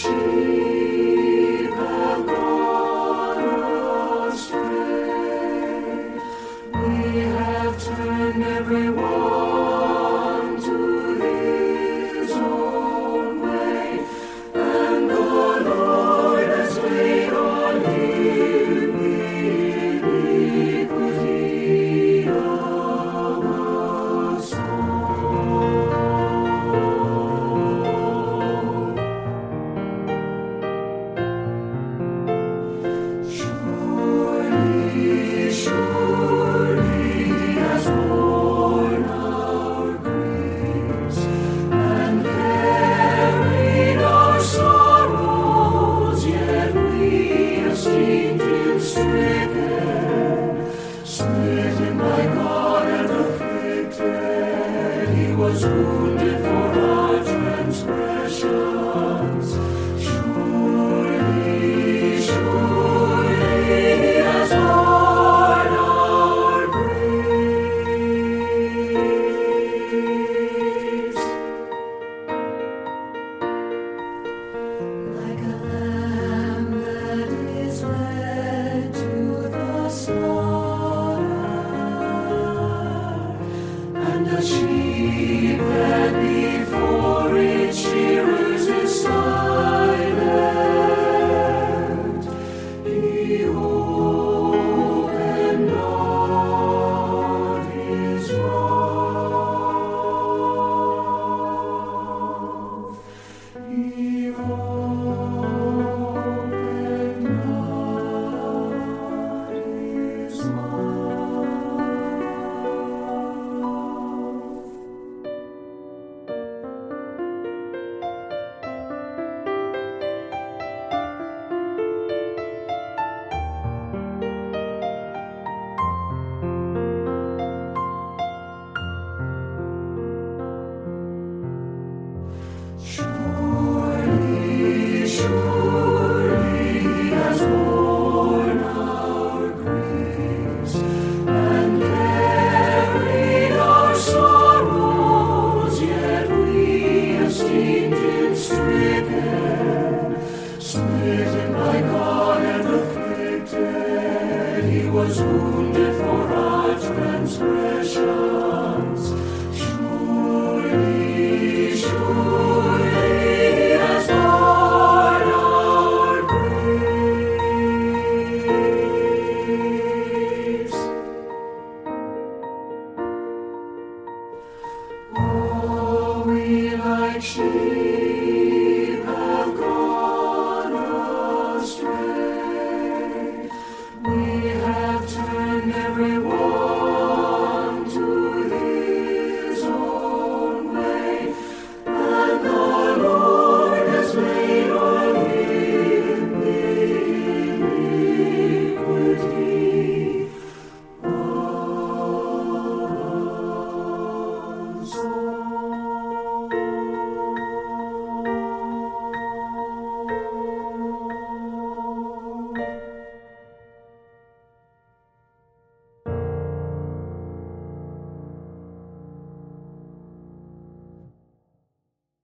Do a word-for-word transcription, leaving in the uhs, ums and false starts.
sheep have gone astray. We have turned every one to his own way, and the Lord has laid on him the iniquity of us all. Surely, surely he has borne our griefs and carried our sorrows, yet we esteemed him stricken, smitten by God and afflicted. He was wounded for our transgressions. Surely, surely he has borne our griefs. Like a lamb that is led to the slaughter, and a sheep that before its shearers is silent, he opened not his mouth. He opened not his mouth. Surely, surely he has borne our griefs and carried our sorrows, yet we esteemed him stricken, smitten by God and afflicted. He was wounded for our transgressions.